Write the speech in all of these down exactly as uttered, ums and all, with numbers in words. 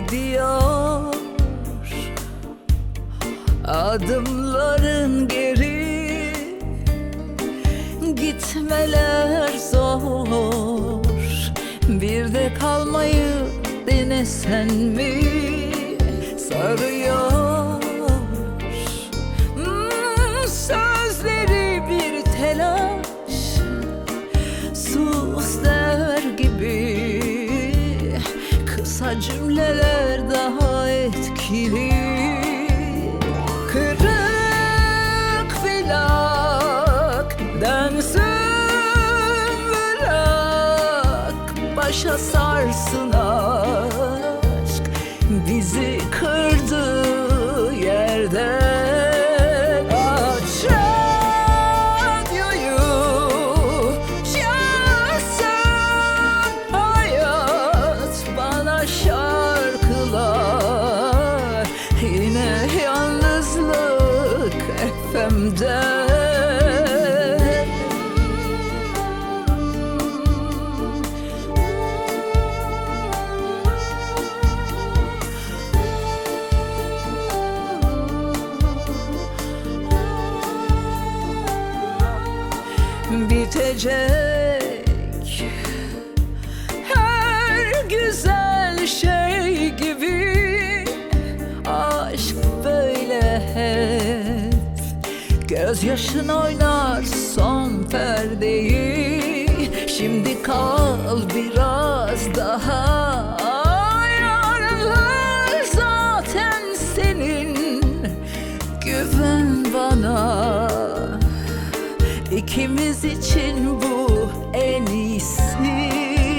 gidiyor. Adımların geri, gitmeler zor. Bir de kalmayı denesen mi? Sarıyor hmm, sözleri bir telaş, sus der gibi. Kısa cümleler daha etkili. Kırık plak dönsün, bırak başa sarsın aşk, bizi kırdığı yerden. Aç radyoyu, çalsın hayat bana şarkılar, yine yalnızlık F M'de. Bitecek her güzel şey gibi, aşk böyle hep. Gözyaşın oynar son perdeyi, şimdi kal biraz daha. Yarınlar zaten senin, güven bana. İkimiz için bu en iyisi.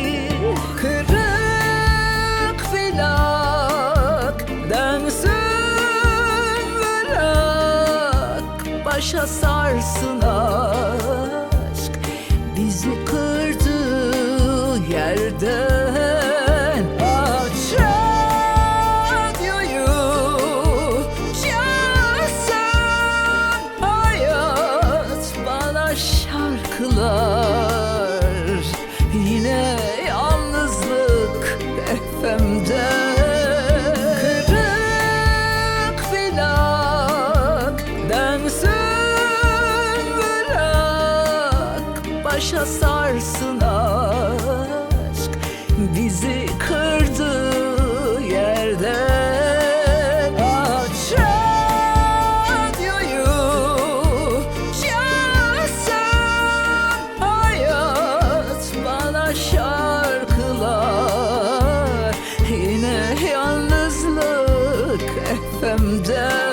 Kırık plak dönsün, bırak başa sarsın aşk, bizi kırdığı yerden. Aç radyoyu, çalsın hayat bana şarkılar, yine yalnızlık F M'de. Kırık plak dönsün, bırak başa sarsın aşk, bizi kırdığı yerden. Aç radyoyu, çalsın hayat bana şarkılar, yine yalnızlık F M'de.